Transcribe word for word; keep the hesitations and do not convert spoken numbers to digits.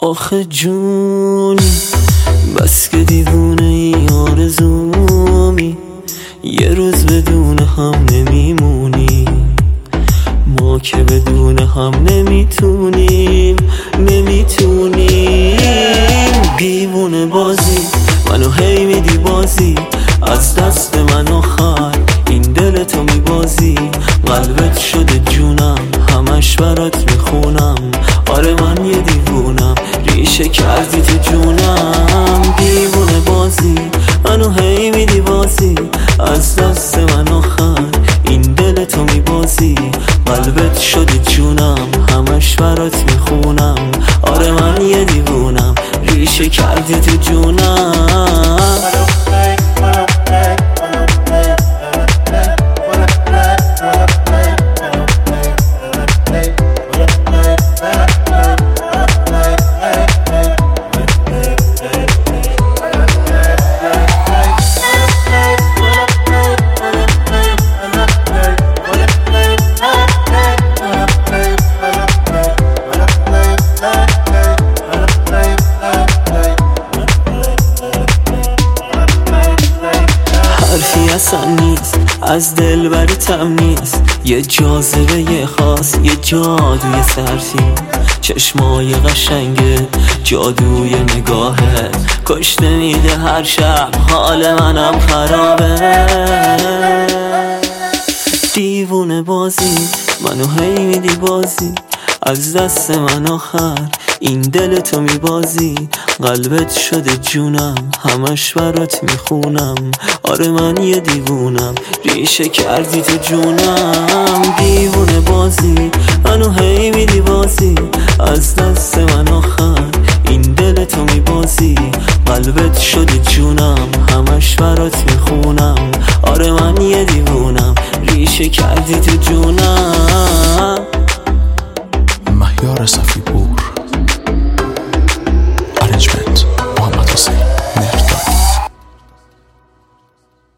آخه جون بس که دیوونه ای آرزومی، یه روز بدون هم نمیمونی، ما که بدون هم نمیتونیم نمیتونیم دیوونه بازی منو هی میدی بازی، از دست من آخر این دل تو میبازی، قلبت شده جونم همش برات میخونم، آره من یه دیوونم ریشه کردی تو جونم، دیوونه بازی منو هی میدی بازی، از دست من آخر این دل تو میبازی، قلبت شده جونم همش برات میخونم، آره من یه دیوونم ریشه کردی تو جونم. حرفی اصلا نیست از دل بریتم نیست، یه جاذبه یه خاص یه جادوی سرسی، چشمای قشنگه جادوی نگاهه، کشته میده هر شب حال منم خرابه، دیوونه بازی منو هی میدی بازی، از دست من آخر این دل تو میبازی، قلبت شده جونم همش برات میخونم، آره من یه دیوونم ریشه کردی تو جونم، دیوونه بازی منو هی میدی بازی، از دست من آخر این دل تو میبازی، قلبت شده جونم همش برات میخونم، آره من یه دیوونم ریشه کردی تو جونم. مهیار صفی پور